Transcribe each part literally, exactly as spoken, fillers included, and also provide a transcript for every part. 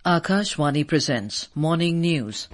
Akashvani presents Morning News.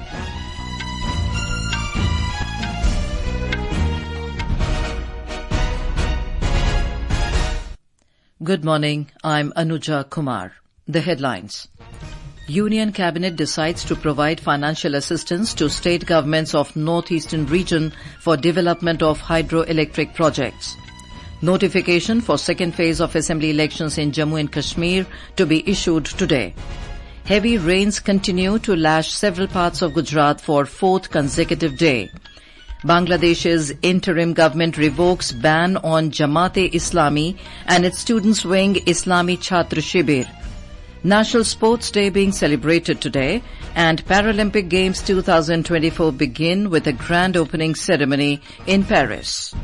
Good morning, I'm Anuja Kumar. The headlines. Union Cabinet decides to provide financial assistance to state governments of Northeastern region for development of hydroelectric projects. Notification for second phase of assembly elections in Jammu and Kashmir to be issued today. Heavy rains continue to lash several parts of Gujarat for fourth consecutive day. Bangladesh's interim government revokes ban on Jamaat-e-Islami and its students' wing Islami Chhatra Shibir. National Sports Day being celebrated today, and Paralympic Games twenty twenty-four begin with a grand opening ceremony in Paris.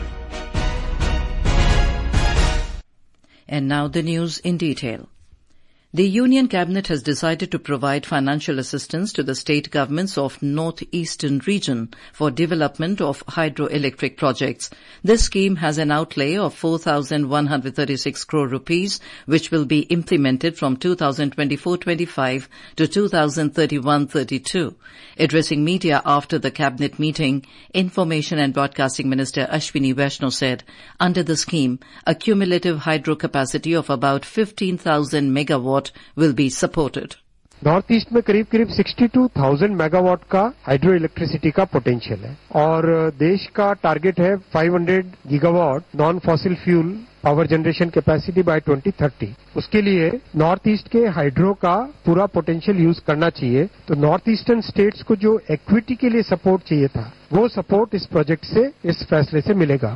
And now the news in detail. The Union Cabinet has decided to provide financial assistance to the state governments of Northeastern region for development of hydroelectric projects. This scheme has an outlay of four thousand one hundred thirty-six crore rupees, which will be implemented from two thousand twenty-four twenty-five to two thousand thirty-one thirty-two. Addressing media after the Cabinet meeting, Information and Broadcasting Minister Ashwini Vaishnaw said, under the scheme, a cumulative hydro capacity of about fifteen thousand megawatt will be supported. North east में करीब करीब बासठ हज़ार megawatt का hydro electricity का potential है और देश का टारगेट है पाँच सौ gigawatt non fossil fuel power generation capacity by twenty thirty. उसके लिए नॉर्थ ईस्ट के हाइड्रो का पूरा पोटेंशियल यूज करना चाहिए. तो नॉर्थ ईस्टर्न स्टेट्स को जो इक्विटी के लिए सपोर्ट चाहिए था, वो सपोर्ट इस प्रोजेक्ट से, इस फैसले से मिलेगा.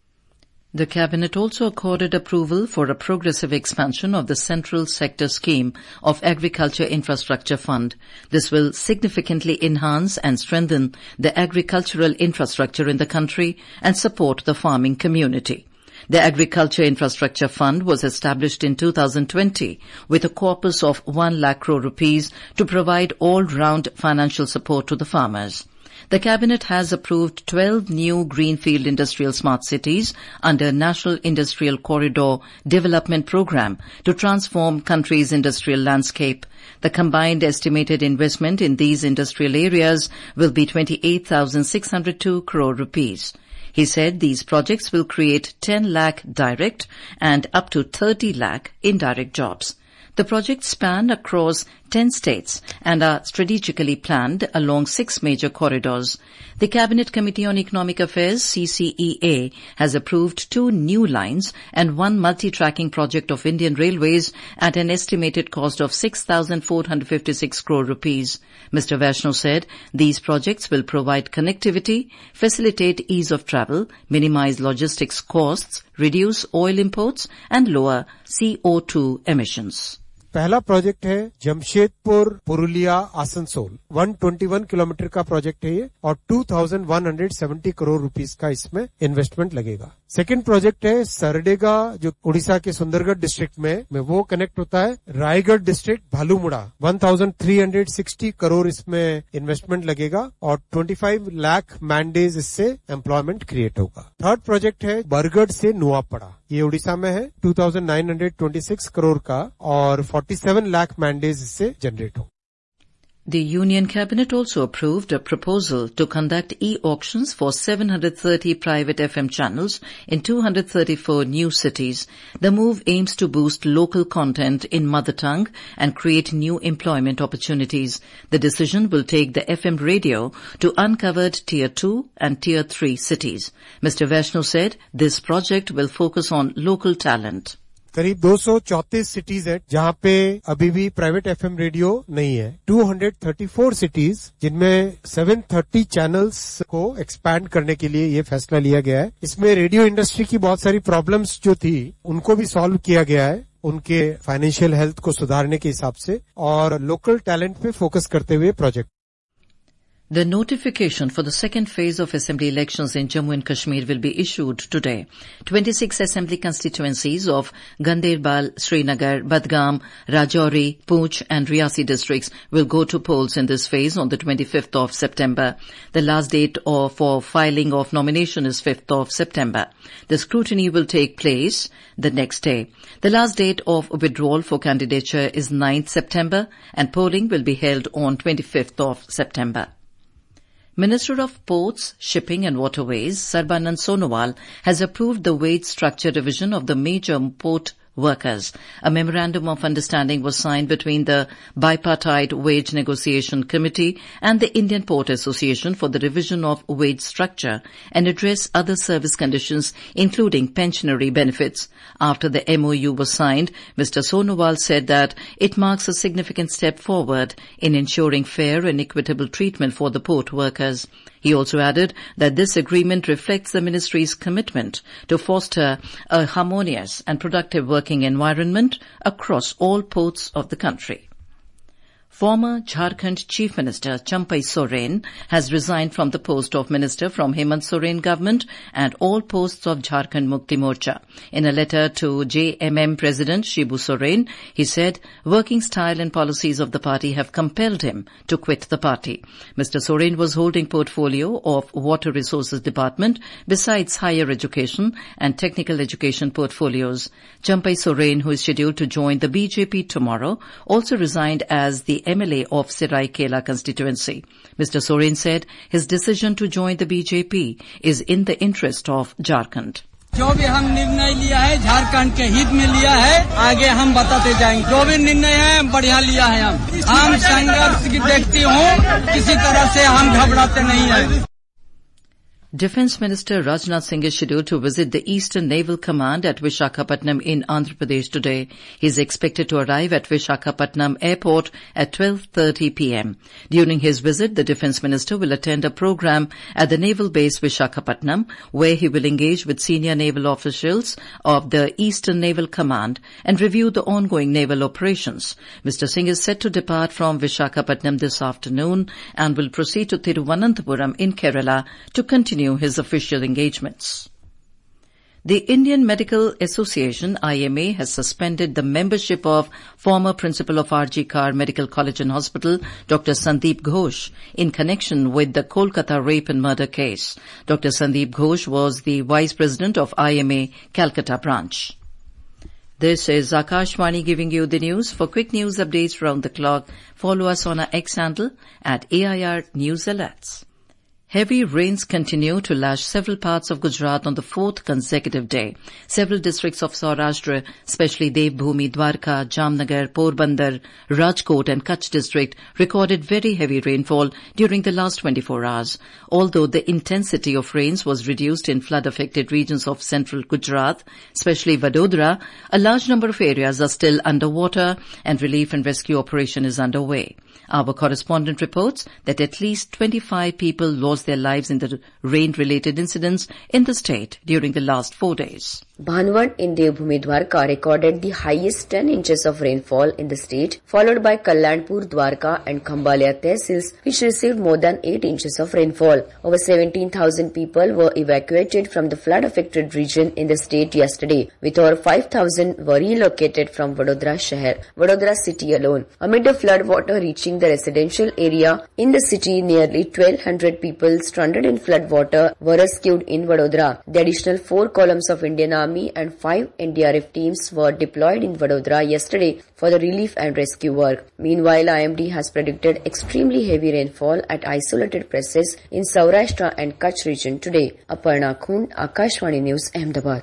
The Cabinet also accorded approval for a progressive expansion of the Central Sector Scheme of Agriculture Infrastructure Fund. This will significantly enhance and strengthen the agricultural infrastructure in the country and support the farming community. The Agriculture Infrastructure Fund was established in two thousand twenty with a corpus of one lakh crore rupees to provide all-round financial support to the farmers. The Cabinet has approved twelve new greenfield industrial smart cities under National Industrial Corridor Development Programme to transform country's industrial landscape. The combined estimated investment in these industrial areas will be twenty-eight thousand six hundred two crore rupees. He said these projects will create ten lakh direct and up to thirty lakh indirect jobs. The projects span across ten states and are strategically planned along six major corridors. The Cabinet Committee on Economic Affairs, C C E A, has approved two new lines and one multi-tracking project of Indian Railways at an estimated cost of six thousand four hundred fifty-six crore rupees. Mister Vaishnaw said these projects will provide connectivity, facilitate ease of travel, minimize logistics costs, reduce oil imports and lower C O two emissions. पहला project है जमशेदपुर पुरुलिया आसनसोल एक सौ इक्कीस kilometre का project है ये और दो हज़ार एक सौ सत्तर करोड़ रुपीस का इसमें इन्वेस्टमेंट लगेगा. सेकंड प्रोजेक्ट है सरडेगा जो उड़ीसा के सुंदरगढ़ डिस्ट्रिक्ट में, में वो कनेक्ट होता है रायगढ़ डिस्ट्रिक्ट भालूमुड़ा. एक हज़ार तीन सौ साठ करोड़ इसमें इन्वेस्टमेंट लगेगा और पच्चीस लाख मैंडेज इससे एम्प्लॉयमेंट क्रिएट होगा. थर्ड प्रोजेक्ट है बरगढ़ से नुआपड़ा, ये उड़ीसा में है, दो हज़ार नौ सौ छब्बीस करोड़ का और सैंतालीस लाख मैंडेज इससे जनरेट हो. The Union Cabinet also approved a proposal to conduct e-auctions for seven hundred thirty private F M channels in two hundred thirty-four new cities. The move aims to boost local content in mother tongue and create new employment opportunities. The decision will take the F M radio to uncovered Tier two and Tier three cities. Mister Vaishnaw said this project will focus on local talent. करीब दो सौ चौंतीस cities है जहां पे अभी भी private FM radio नहीं है. दो सौ चौंतीस सिटीज जिनमें सात सौ तीस चैनल्स को एक्सपैंड करने के लिए ये फैसला लिया गया है. इसमें रेडियो इंडस्ट्री की बहुत सारी प्रॉब्लम्स जो थी उनको भी सॉल्व किया गया है, उनके फाइनेंशियल हेल्थ को सुधारने के हिसाब से और लोकल टैलेंट पे फोकस करते हुए project. The notification for the second phase of assembly elections in Jammu and Kashmir will be issued today. twenty-six assembly constituencies of Ganderbal, Srinagar, Badgam, Rajouri, Poonch and Riyasi districts will go to polls in this phase on the twenty-fifth of September. The last date for filing of nomination is fifth of September. The scrutiny will take place the next day. The last date of withdrawal for candidature is ninth September and polling will be held on twenty-fifth of September. Minister of Ports, Shipping and Waterways, Sarbanand Sonowal, has approved the wage structure revision of the major port workers. A memorandum of understanding was signed between the Bipartite Wage Negotiation Committee and the Indian Port Association for the revision of wage structure and address other service conditions, including pensionary benefits. After the M O U was signed, Mister Sonowal said that it marks a significant step forward in ensuring fair and equitable treatment for the port workers. He also added that this agreement reflects the ministry's commitment to foster a harmonious and productive working environment across all ports of the country. Former Jharkhand Chief Minister Champai Soren has resigned from the post of Minister from Hemant Soren government and all posts of Jharkhand Mukti Morcha. In a letter to J M M President Shibu Soren, he said working style and policies of the party have compelled him to quit the party. Mister Soren was holding portfolio of Water Resources Department besides higher education and technical education portfolios. Champai Soren, who is scheduled to join the B J P tomorrow, also resigned as the M L A of Seraikela constituency. Mister Soren said his decision to join the B J P is in the interest of Jharkhand. जो भी हम निर्णय लिया है झारखंड के हित में लिया है, आगे हम बताते जाएंगे. जो भी निर्णय है बढ़िया लिया है. हम हम संघर्ष की व्यक्ति हूँ, किसी तरह से हम घबराते नहीं हैं. Defence Minister Rajnath Singh is scheduled to visit the Eastern Naval Command at Visakhapatnam in Andhra Pradesh today. He is expected to arrive at Visakhapatnam Airport at twelve thirty p m During his visit, the Defence Minister will attend a program at the Naval Base Visakhapatnam, where he will engage with senior naval officials of the Eastern Naval Command and review the ongoing naval operations. Mister Singh is set to depart from Visakhapatnam this afternoon and will proceed to Thiruvananthapuram in Kerala to continue his official engagements. The Indian Medical Association, I M A, has suspended the membership of former principal of R G Kar Medical College and Hospital, Doctor Sandeep Ghosh, in connection with the Kolkata rape and murder case. Doctor Sandeep Ghosh was the vice president of I M A Calcutta branch. This is Akashvani giving you the news. For quick news updates round the clock, follow us on our X handle at A I R News Alerts. Heavy rains continue to lash several parts of Gujarat on the fourth consecutive day. Several districts of Saurashtra, especially Devbhoomi, Dwarka, Jamnagar, Porbandar, Rajkot and Kutch district, recorded very heavy rainfall during the last twenty-four hours. Although the intensity of rains was reduced in flood-affected regions of central Gujarat, especially Vadodara, a large number of areas are still underwater and relief and rescue operation is underway. Our correspondent reports that at least twenty-five people lost their lives in the rain-related incidents in the state during the last four days. Bhanwad in Devbhoomi Dwarka recorded the highest ten inches of rainfall in the state, followed by Kalyanpur, Dwarka and Khambalia tehsils, which received more than eight inches of rainfall. Over seventeen thousand people were evacuated from the flood-affected region in the state yesterday, with over five thousand were relocated from Vadodara Shahar, Vadodara city alone. Amid the flood water reaching the residential area in the city, nearly twelve hundred people stranded in flood water were rescued in Vadodara. The additional four columns of Indian Army and five N D R F teams were deployed in Vadodara yesterday for the relief and rescue work. Meanwhile, I M D has predicted extremely heavy rainfall at isolated places in Saurashtra and Kutch region today. Aparna Khund, Akashvani News, Ahmedabad.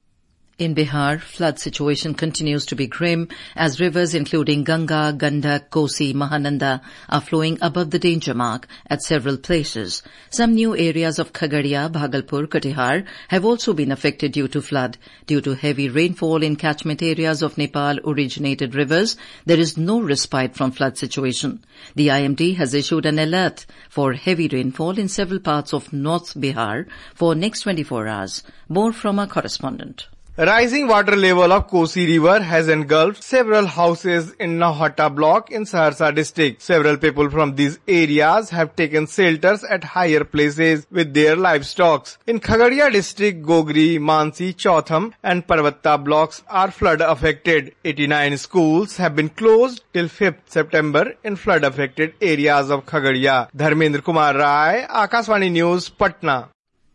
In Bihar, flood situation continues to be grim as rivers including Ganga, Gandak, Kosi, Mahananda are flowing above the danger mark at several places. Some new areas of Khagadia, Bhagalpur, Katihar have also been affected due to flood. Due to heavy rainfall in catchment areas of Nepal-originated rivers, there is no respite from flood situation. The I M D has issued an alert for heavy rainfall in several parts of North Bihar for next twenty-four hours. More from our correspondent. Rising water level of Kosi River has engulfed several houses in Nahata block in Saharsa district. Several people from these areas have taken shelters at higher places with their livestock. In Khagadia district, Gogri, Mansi, Chautham and Parvatta blocks are flood affected. eighty-nine schools have been closed till fifth September in flood affected areas of Khagadia. Dharmendra Kumar Rai, Akashvani News, Patna.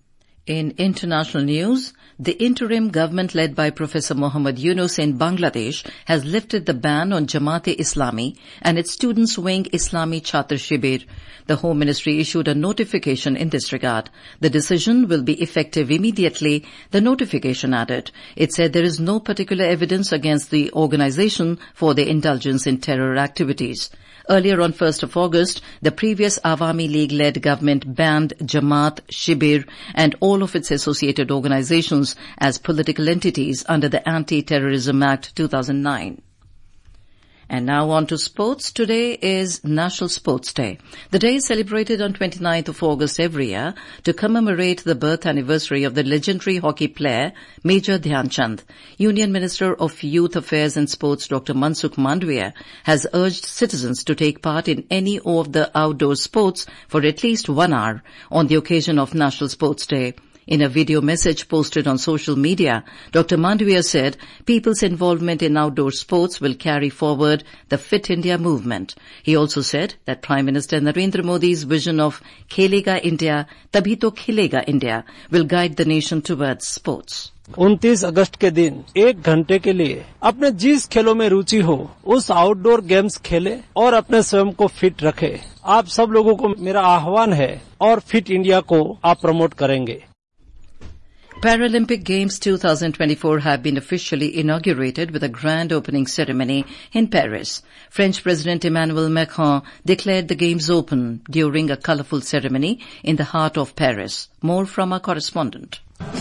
In international news, the interim government led by Professor Muhammad Yunus in Bangladesh has lifted the ban on Jamaat-e-Islami and its students' wing Islami Chhatr Shibir. The Home Ministry issued a notification in this regard. The decision will be effective immediately, the notification added. It said there is no particular evidence against the organization for their indulgence in terror activities. Earlier on first of August, the previous Awami League-led government banned Jamaat, Shibir and all of its associated organizations as political entities under the Anti-Terrorism Act two thousand nine. And now on to sports. Today is National Sports Day. The day is celebrated on twenty-ninth of August every year to commemorate the birth anniversary of the legendary hockey player Major Dhyan Chand. Union Minister of Youth Affairs and Sports Doctor Mansukh Mandavia has urged citizens to take part in any of the outdoor sports for at least one hour on the occasion of National Sports Day. In a video message posted on social media, Doctor Mandavia said people's involvement in outdoor sports will carry forward the Fit India movement. He also said that Prime Minister Narendra Modi's vision of Khelega India, Tabhi to Khilega India will guide the nation towards sports. उनतीस अगस्त के दिन एक घंटे के लिए अपने जिस खेलों में रुचि हो उस आउटडोर गेम्स खेले और अपने स्वयं को फिट रखे। आप सब लोगों को मेरा आह्वान है और फिट इंडिया को आप प्रमोट करेंगे। Paralympic Games twenty twenty-four have been officially inaugurated with a grand opening ceremony in Paris. French President Emmanuel Macron declared the Games open during a colorful ceremony in the heart of Paris. More from our correspondent.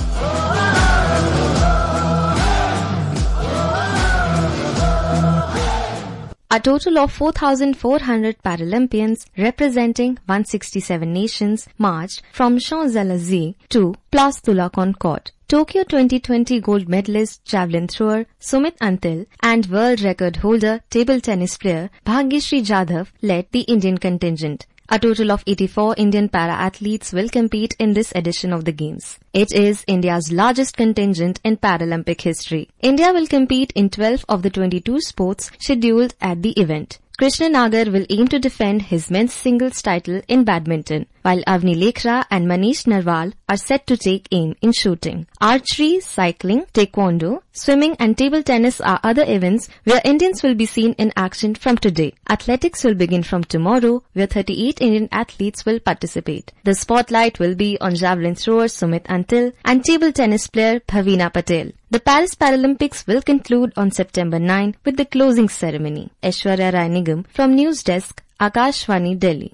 A total of four thousand four hundred Paralympians representing one hundred sixty-seven nations marched from Champs-Élysées to Place de la Concorde. Tokyo twenty twenty gold medalist javelin thrower Sumit Antil and world record holder table tennis player Bhagyashree Jadhav led the Indian contingent. A total of eighty-four Indian para-athletes will compete in this edition of the Games. It is India's largest contingent in Paralympic history. India will compete in twelve of the twenty-two sports scheduled at the event. Krishna Nagar will aim to defend his men's singles title in badminton, while Avni Lekhra and Manish Narwal are set to take aim in shooting. Archery, cycling, taekwondo, swimming and table tennis are other events where Indians will be seen in action from today. Athletics will begin from tomorrow, where thirty-eight Indian athletes will participate. The spotlight will be on javelin thrower Sumit Antil and table tennis player Bhavina Patel. The Paris Paralympics will conclude on September ninth with the closing ceremony. Aishwarya Rai Nigam from News Desk, Akashvani, Delhi.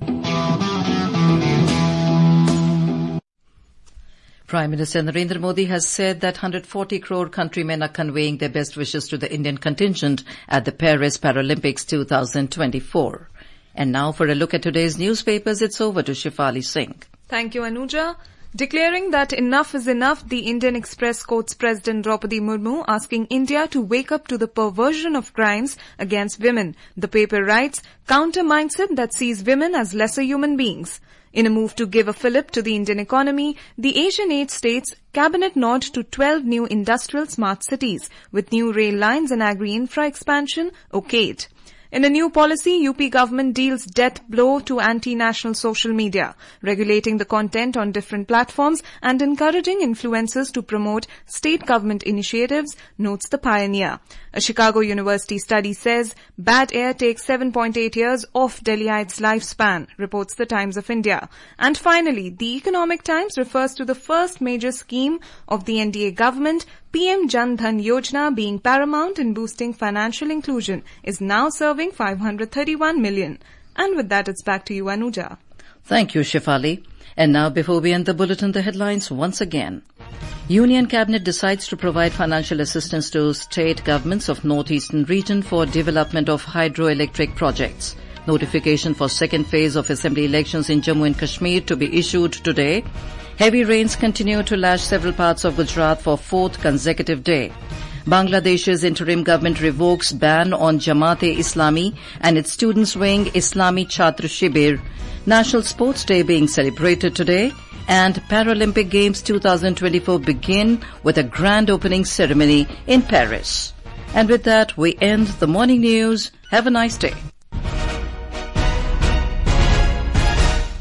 Prime Minister Narendra Modi has said that one hundred forty crore countrymen are conveying their best wishes to the Indian contingent at the Paris Paralympics twenty twenty-four. And now for a look at today's newspapers, it's over to Shefali Singh. Thank you, Anuja. Declaring that enough is enough, the Indian Express quotes President Draupadi Murmu asking India to wake up to the perversion of crimes against women. The paper writes, counter mindset that sees women as lesser human beings. In a move to give a fillip to the Indian economy, the Asian Aid states cabinet nod to twelve new industrial smart cities with new rail lines and agri-infra expansion okayed. In a new policy, U P government deals death blow to anti-national social media, regulating the content on different platforms and encouraging influencers to promote state government initiatives, notes the Pioneer. A Chicago University study says bad air takes seven point eight years off Delhiites' lifespan, reports the Times of India. And finally, the Economic Times refers to the first major scheme of the N D A government, P M Jan Dhan Yojana, being paramount in boosting financial inclusion, is now serving five hundred thirty-one million. And with that, it's back to you, Anuja. Thank you, Shefali. And now, before we end the bulletin, the headlines once again. Union Cabinet decides to provide financial assistance to state governments of Northeastern region for development of hydroelectric projects. Notification for second phase of assembly elections in Jammu and Kashmir to be issued today. Heavy rains continue to lash several parts of Gujarat for fourth consecutive day. Bangladesh's interim government revokes ban on Jamaat-e-Islami and its students' wing Islami Chhatra Shibir. National Sports Day being celebrated today, and Paralympic Games twenty twenty-four begin with a grand opening ceremony in Paris. And with that, we end the morning news. Have a nice day.